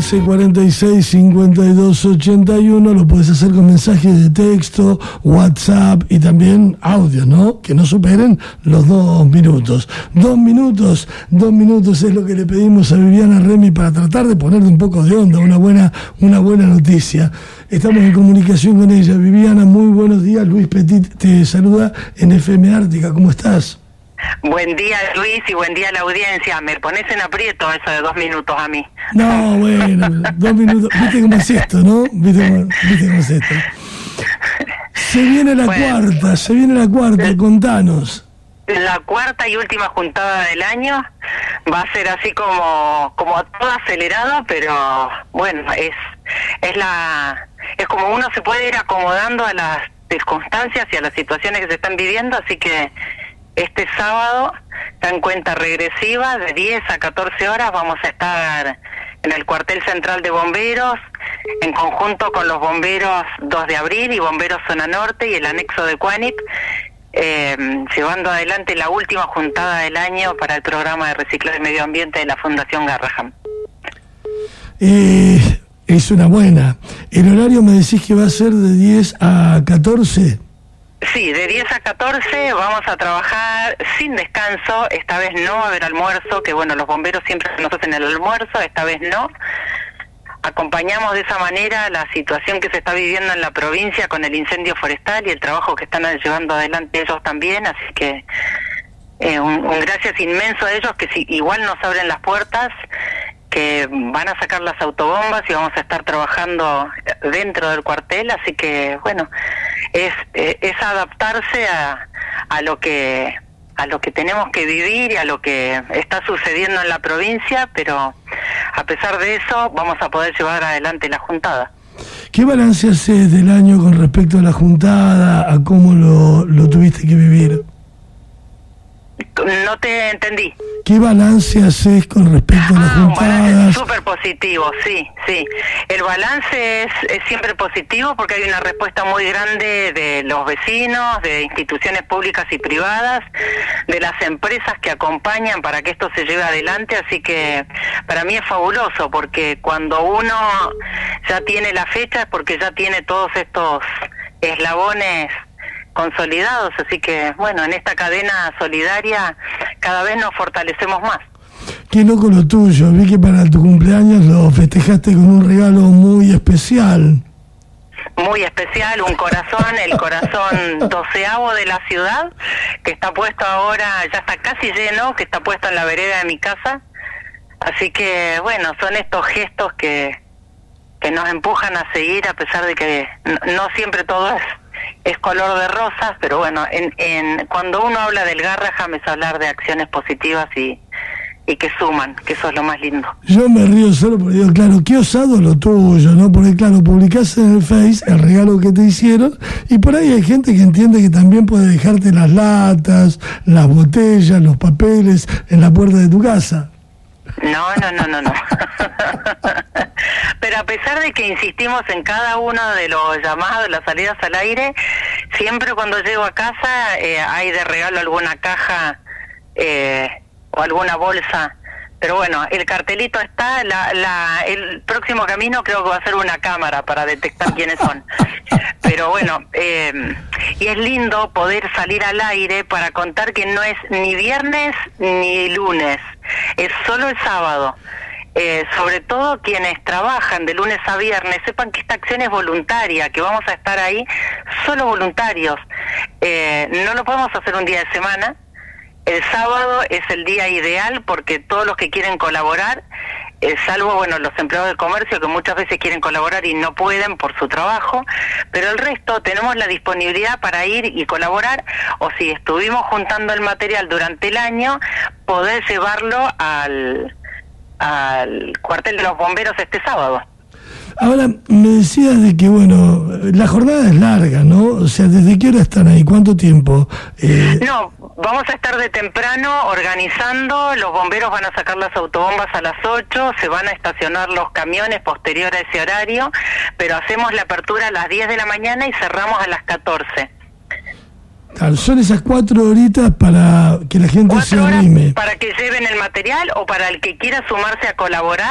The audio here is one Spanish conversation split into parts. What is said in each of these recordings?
15 46 52 81. Lo puedes hacer con mensajes de texto, WhatsApp y también audio, ¿no? Que no superen los 2 minutos. 2 minutos es lo que le pedimos a Viviana Remy para tratar de ponerle un poco de onda, una buena noticia. Estamos en comunicación con ella. Viviana, muy buenos días. Luis Petit te saluda en FM Ártica. ¿Cómo estás? Buen día, Luis, y buen día a la audiencia. Me pones en aprieto eso de 2 minutos a mí. No, bueno, 2 minutos. ¿Viste cómo es esto, no? ¿Viste cómo es esto? Se viene la cuarta, contanos. La cuarta y última juntada del año va a ser así como todo acelerado, pero bueno, es como uno se puede ir acomodando a las circunstancias y a las situaciones que se están viviendo, así que este sábado, está en cuenta regresiva, de 10 a 14 horas vamos a estar en el cuartel central de bomberos, en conjunto con los bomberos 2 de abril y bomberos zona norte y el anexo de Cuánip, llevando adelante la última juntada del año para el programa de reciclaje y medio ambiente de la Fundación Garrahan. Es una buena. ¿El horario me decís que va a ser de 10 a 14? Sí, de 10 a 14 vamos a trabajar sin descanso. Esta vez no va a haber almuerzo, que bueno, los bomberos siempre nos hacen el almuerzo, esta vez no. Acompañamos de esa manera la situación que se está viviendo en la provincia con el incendio forestal y el trabajo que están llevando adelante ellos también, así que un gracias inmenso a ellos, que si igual nos abren las puertas, que van a sacar las autobombas y vamos a estar trabajando dentro del cuartel, así que bueno, es adaptarse a lo que tenemos que vivir y a lo que está sucediendo en la provincia, pero a pesar de eso vamos a poder llevar adelante la juntada. ¿Qué balance haces del año con respecto a la juntada, a cómo lo tuviste que vivir? No te entendí. ¿Qué balance haces con respecto a las juntadas? Súper positivo, sí. El balance es siempre positivo porque hay una respuesta muy grande de los vecinos, de instituciones públicas y privadas, de las empresas que acompañan para que esto se lleve adelante, así que para mí es fabuloso porque cuando uno ya tiene la fecha es porque ya tiene todos estos eslabones consolidados, así que bueno, en esta cadena solidaria cada vez nos fortalecemos más. Qué loco lo tuyo, vi que para tu cumpleaños lo festejaste con un regalo muy especial. Muy especial, un corazón, el corazón 12avo de la ciudad, que está puesto ahora, ya está casi lleno, que está puesto en la vereda de mi casa, así que bueno, son estos gestos que nos empujan a seguir a pesar de que no siempre todo es color de rosas, pero bueno, cuando uno habla del Garrahan es hablar de acciones positivas y que suman, que eso es lo más lindo. Yo me río solo porque digo, claro, qué osado lo tuyo, ¿no? Porque claro, publicás en el Face el regalo que te hicieron y por ahí hay gente que entiende que también puede dejarte las latas, las botellas, los papeles en la puerta de tu casa. No. Pero a pesar de que insistimos en cada uno de los llamados, las salidas al aire, siempre cuando llego a casa hay de regalo alguna caja o alguna bolsa. Pero bueno, el cartelito está, el próximo camino creo que va a ser una cámara para detectar quiénes son. Pero bueno, y es lindo poder salir al aire para contar que no es ni viernes ni lunes, es solo el sábado. Sobre todo quienes trabajan de lunes a viernes, sepan que esta acción es voluntaria, que vamos a estar ahí solo voluntarios. No lo podemos hacer un día de semana. El sábado es el día ideal porque todos los que quieren colaborar, salvo bueno los empleados del comercio que muchas veces quieren colaborar y no pueden por su trabajo, pero el resto tenemos la disponibilidad para ir y colaborar, o si estuvimos juntando el material durante el año, poder llevarlo al cuartel de los bomberos este sábado. Ahora, me decías de que, bueno, la jornada es larga, ¿no? O sea, ¿desde qué hora están ahí? ¿Cuánto tiempo? No, vamos a estar de temprano organizando, los bomberos van a sacar las autobombas a las 8, se van a estacionar los camiones posterior a ese horario, pero hacemos la apertura a las 10 de la mañana y cerramos a las 14. Claro, son esas 4 horitas para que la gente se arrime. Para que lleven el material o para el que quiera sumarse a colaborar.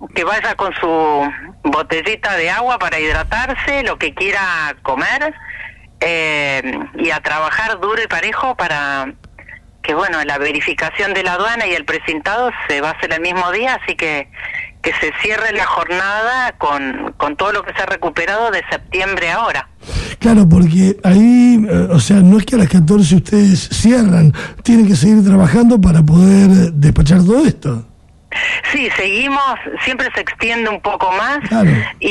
que vaya con su botellita de agua para hidratarse, lo que quiera comer, y a trabajar duro y parejo para que, bueno, la verificación de la aduana y el precintado se va a hacer el mismo día, así que se cierre la jornada con todo lo que se ha recuperado de septiembre a ahora. Claro, porque ahí, o sea, no es que a las 14 ustedes cierran, tienen que seguir trabajando para poder despachar todo esto. Sí, seguimos, siempre se extiende un poco más, claro.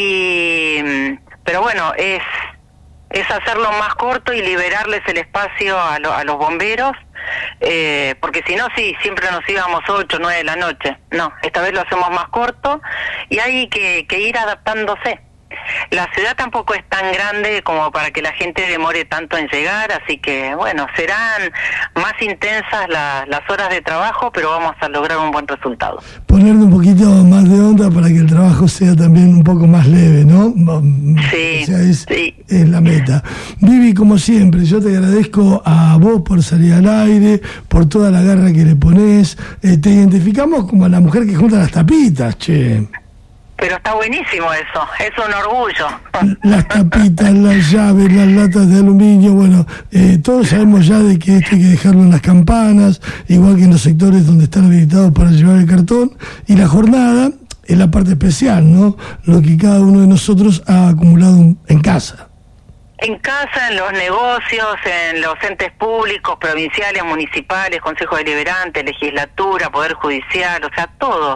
Pero bueno, es hacerlo más corto y liberarles el espacio a los bomberos, porque si no, sí, siempre nos íbamos 8, 9 de la noche. No, esta vez lo hacemos más corto y hay que ir adaptándose. La ciudad tampoco es tan grande como para que la gente demore tanto en llegar, así que bueno, serán más intensas las horas de trabajo, pero vamos a lograr un buen resultado. Ponerle un poquito más de onda para que el trabajo sea también un poco más leve, ¿no? Sí, o sea, sí. Es la meta. Vivi, como siempre, yo te agradezco a vos por salir al aire, por toda la garra que le ponés. Te identificamos como la mujer que junta las tapitas, che. Pero está buenísimo eso, es un orgullo. Las tapitas, las llaves, las latas de aluminio, bueno, todos sabemos ya de que esto hay que dejarlo en las campanas, igual que en los sectores donde están habilitados para llevar el cartón, y la jornada es la parte especial, ¿no? Lo que cada uno de nosotros ha acumulado en casa. En casa, en los negocios, en los entes públicos, provinciales, municipales, Consejo Deliberante, Legislatura, Poder Judicial, o sea, todos.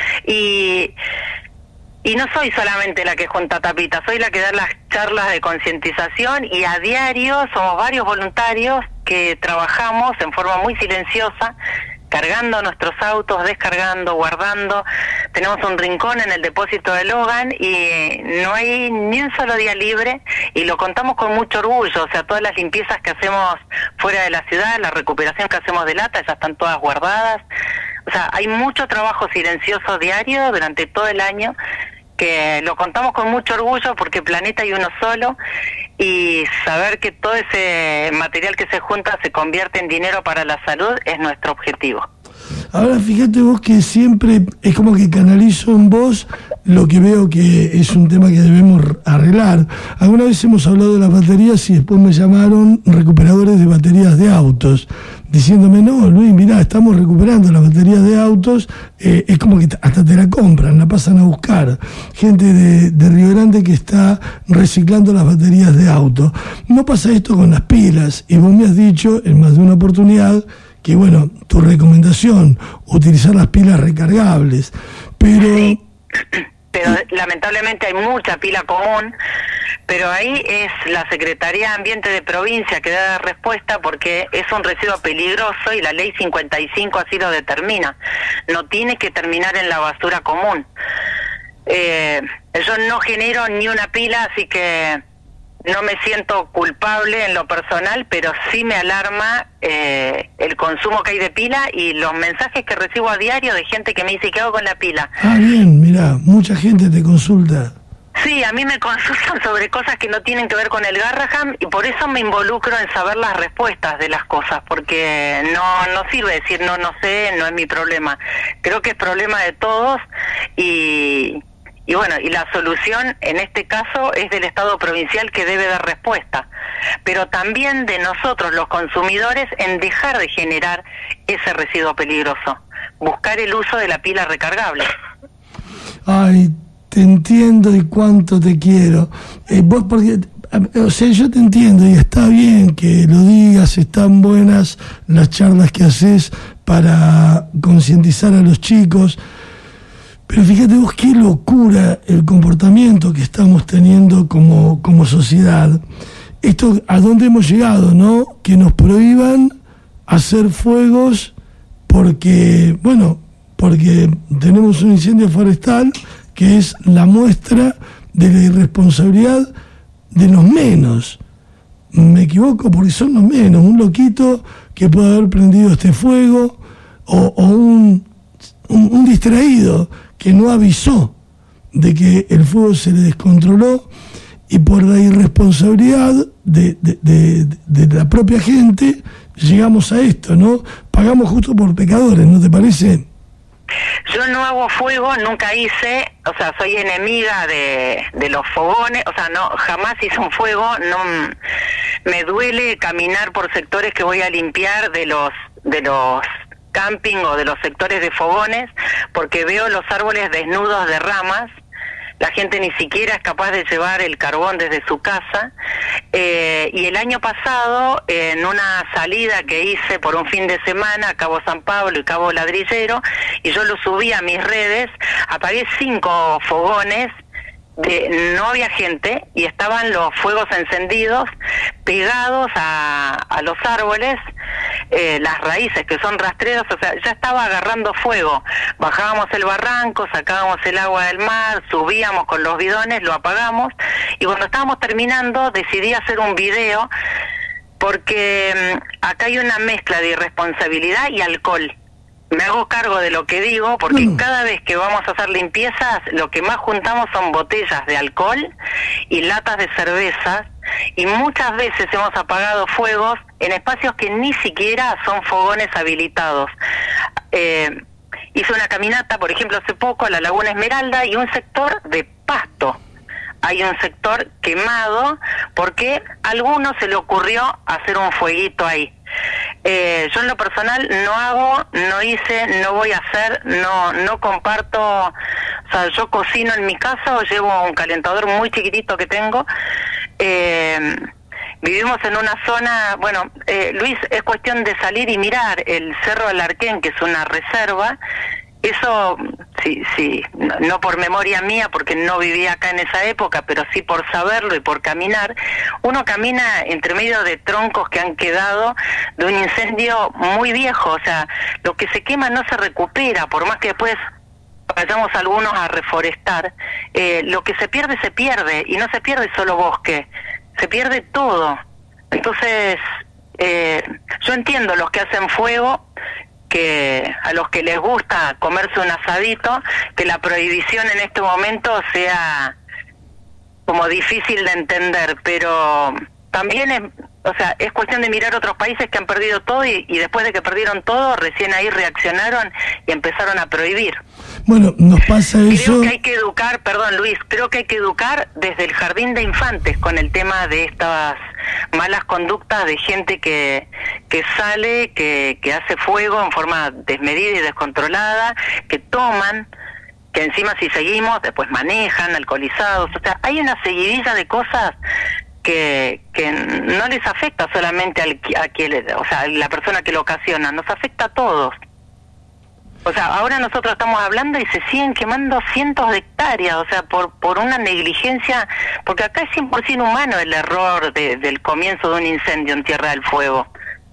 Y no soy solamente la que junta tapitas, soy la que da las charlas de concientización y a diario somos varios voluntarios que trabajamos en forma muy silenciosa, cargando nuestros autos, descargando, guardando. Tenemos un rincón en el depósito de Logan y no hay ni un solo día libre y lo contamos con mucho orgullo. O sea, todas las limpiezas que hacemos fuera de la ciudad, la recuperación que hacemos de lata, ya están todas guardadas. O sea, hay mucho trabajo silencioso diario durante todo el año que lo contamos con mucho orgullo porque planeta hay uno solo y saber que todo ese material que se junta se convierte en dinero para la salud es nuestro objetivo. Ahora fíjate vos que siempre es como que canalizo en vos lo que veo que es un tema que debemos arreglar. Alguna vez hemos hablado de las baterías y después me llamaron recuperadores de baterías de autos, diciéndome, no, Luis, mirá, estamos recuperando las baterías de autos, es como que hasta te la compran, la pasan a buscar. Gente de Río Grande que está reciclando las baterías de auto. No pasa esto con las pilas, y vos me has dicho en más de una oportunidad que, bueno, tu recomendación, utilizar las pilas recargables, pero... Sí, pero lamentablemente hay mucha pila común, pero ahí es la Secretaría de Ambiente de provincia que da la respuesta porque es un residuo peligroso y la ley 55 así lo determina. No tiene que terminar en la basura común. Yo no genero ni una pila, así que no me siento culpable en lo personal, pero sí me alarma el consumo que hay de pila y los mensajes que recibo a diario de gente que me dice, ¿qué hago con la pila? Ah, bien, mirá, mucha gente te consulta. Sí, a mí me consultan sobre cosas que no tienen que ver con el Garrahan y por eso me involucro en saber las respuestas de las cosas, porque no sirve decir no sé, no es mi problema. Creo que es problema de todos y bueno, y la solución en este caso es del Estado provincial que debe dar respuesta, pero también de nosotros los consumidores en dejar de generar ese residuo peligroso, buscar el uso de la pila recargable. Ay, te entiendo y cuánto te quiero. Vos porque, o sea, yo te entiendo y está bien que lo digas, están buenas las charlas que haces para concientizar a los chicos. Pero fíjate vos qué locura el comportamiento que estamos teniendo como sociedad. Esto, ¿a dónde hemos llegado, no? Que nos prohíban hacer fuegos porque tenemos un incendio forestal que es la muestra de la irresponsabilidad de los menos. Me equivoco porque son los menos. Un loquito que puede haber prendido este fuego o un distraído que no avisó de que el fuego se le descontroló y por la irresponsabilidad de la propia gente llegamos a esto, ¿no? Pagamos justo por pecadores, ¿no te parece? Yo no hago fuego, nunca hice, o sea, soy enemiga de los fogones, o sea, no, jamás hice un fuego, no, me duele caminar por sectores que voy a limpiar de los camping o de los sectores de fogones, porque veo los árboles desnudos de ramas. La gente ni siquiera es capaz de llevar el carbón desde su casa. Y el año pasado, en una salida que hice por un fin de semana a Cabo San Pablo y Cabo Ladrillero, y yo lo subí a mis redes, apagué 5 fogones, no había gente y estaban los fuegos encendidos pegados a los árboles, las raíces que son rastreras, o sea, ya estaba agarrando fuego. Bajábamos el barranco, sacábamos el agua del mar, subíamos con los bidones, lo apagamos, y cuando estábamos terminando decidí hacer un video porque acá hay una mezcla de irresponsabilidad y alcohol. Me hago cargo de lo que digo, porque cada vez que vamos a hacer limpiezas, lo que más juntamos son botellas de alcohol y latas de cervezas, y muchas veces hemos apagado fuegos en espacios que ni siquiera son fogones habilitados. Hice una caminata, por ejemplo, hace poco a la Laguna Esmeralda, y un sector de pasto. Hay un sector quemado porque a alguno se le ocurrió hacer un fueguito ahí. Yo en lo personal no hago, no hice, no voy a hacer, no comparto. O sea, yo cocino en mi casa o llevo un calentador muy chiquitito que tengo. Vivimos en una zona, bueno, Luis, es cuestión de salir y mirar el Cerro Alarquén, que es una reserva. Eso, sí, no por memoria mía, porque no vivía acá en esa época, pero sí por saberlo y por caminar. Uno camina entre medio de troncos que han quedado de un incendio muy viejo, o sea, lo que se quema no se recupera, por más que después vayamos algunos a reforestar. Lo que se pierde, y no se pierde solo bosque, se pierde todo. Entonces, yo entiendo los que hacen fuego, que a los que les gusta comerse un asadito, que la prohibición en este momento sea como difícil de entender, pero también es cuestión de mirar otros países que han perdido todo y después de que perdieron todo, recién ahí reaccionaron y empezaron a prohibir. Bueno, nos pasa eso. Creo que hay que educar, perdón Luis, creo que hay que educar desde el jardín de infantes con el tema de estas malas conductas de gente que sale, que hace fuego en forma desmedida y descontrolada, que toman, que encima si seguimos después manejan alcoholizados. O sea, hay una seguidilla de cosas que no les afecta solamente a quien, o sea, la persona que lo ocasiona, nos afecta a todos. O sea, ahora nosotros estamos hablando y se siguen quemando cientos de hectáreas, o sea, por una negligencia, porque acá es 100% humano el error del comienzo de un incendio en Tierra del Fuego.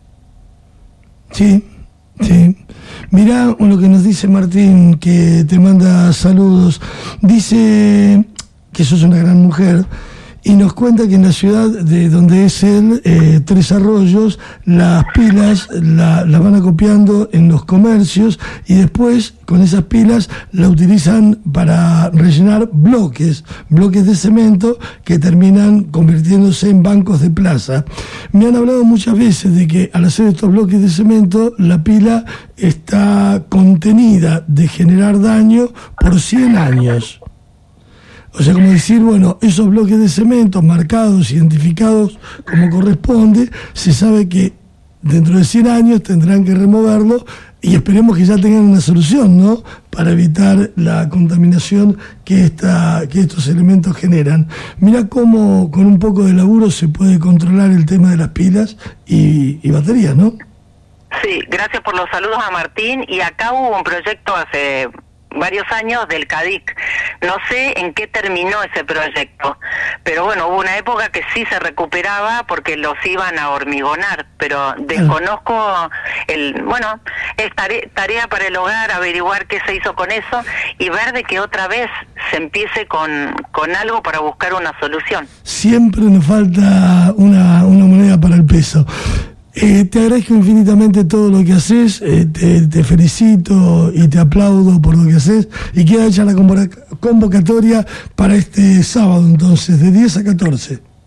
Sí. Mirá lo que nos dice Martín, que te manda saludos. Dice que sos una gran mujer, y nos cuenta que en la ciudad de donde es él, Tres Arroyos, las pilas las van acopiando en los comercios y después con esas pilas la utilizan para rellenar bloques de cemento que terminan convirtiéndose en bancos de plaza. Me han hablado muchas veces de que al hacer estos bloques de cemento la pila está contenida de generar daño por 100 años. O sea, como decir, bueno, esos bloques de cemento marcados, identificados como corresponde, se sabe que dentro de 100 años tendrán que removerlo y esperemos que ya tengan una solución, ¿no?, para evitar la contaminación que estos elementos generan. Mira cómo con un poco de laburo se puede controlar el tema de las pilas y baterías, ¿no? Sí, gracias por los saludos a Martín. Y acá hubo un proyecto hace varios años del CADIC. No sé en qué terminó ese proyecto, pero bueno, hubo una época que sí se recuperaba porque los iban a hormigonar, pero desconozco es tarea para el hogar averiguar qué se hizo con eso y ver de que otra vez se empiece con algo para buscar una solución. Siempre nos falta una moneda para el peso. Te agradezco infinitamente todo lo que haces, te felicito y te aplaudo por lo que haces, y queda hecha la convocatoria para este sábado entonces, de 10 a 14.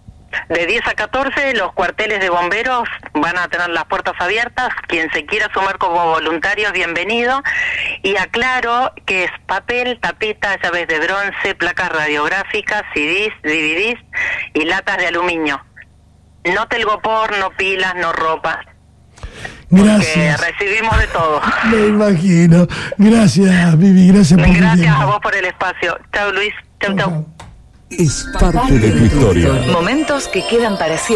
De 10 a 14 los cuarteles de bomberos van a tener las puertas abiertas. Quien se quiera sumar como voluntario es bienvenido. Y aclaro que es papel, tapita, llaves de bronce, placas radiográficas, CDs, DVDs y latas de aluminio. No telgopor, no pilas, no ropa. Gracias. Porque recibimos de todo. Me imagino. Gracias, Vivi. Gracias por Gracias a vos por el espacio. Chau, Luis. Chau, chau. Es parte de tu historia. Momentos que quedan para siempre.